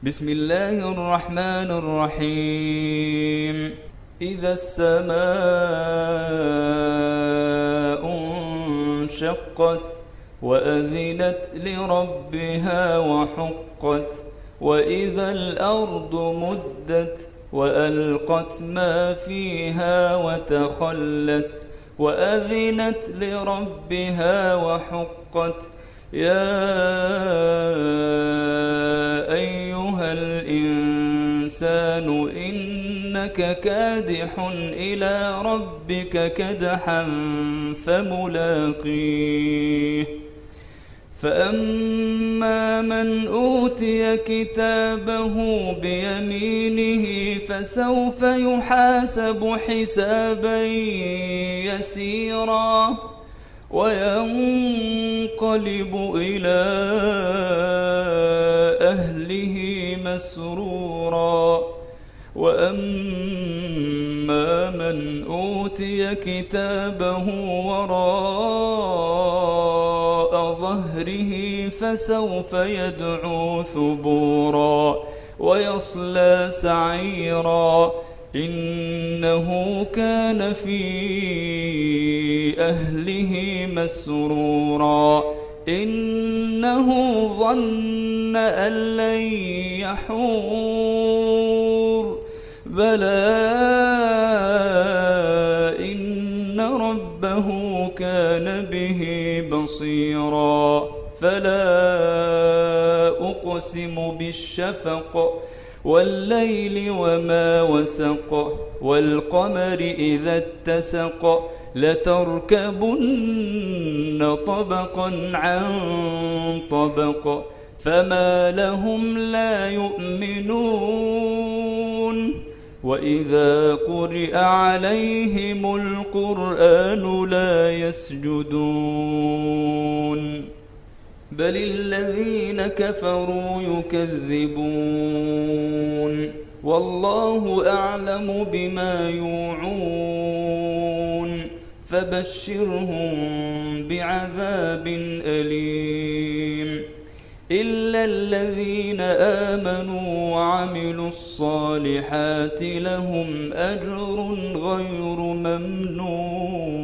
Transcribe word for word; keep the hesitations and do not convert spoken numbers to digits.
بسم الله الرحمن الرحيم إذا السماء انشقت وأذنت لربها وحقت وإذا الأرض مدت وألقت ما فيها وتخلت وأذنت لربها وحقت يا أيها الإنسان إنك كادح إلى ربك كدحا فملاقيه فأما من أوتي كتابه بيمينه فسوف يحاسب حسابا يسيرا وينقلب إلى أهله مسرورا وأما من أوتي كتابه وراء ظهره فسوف يدعو ثبورا ويصلى سعيرا إنه كان في أهله مسرورا إنه ظن أن لن يحور بلى إن ربه كان به بصيرا فلا أقسم بالشفق والليل وما وسق والقمر إذا اتسق لتركبن طبقا عن طبق فما لهم لا يؤمنون وإذا قرئ عليهم القرآن لا يسجدون بل الذين كفروا يكذبون والله أعلم بما يوعون فبشرهم بعذاب أليم إلا الذين آمنوا وعملوا الصالحات لهم أجر غير ممنون.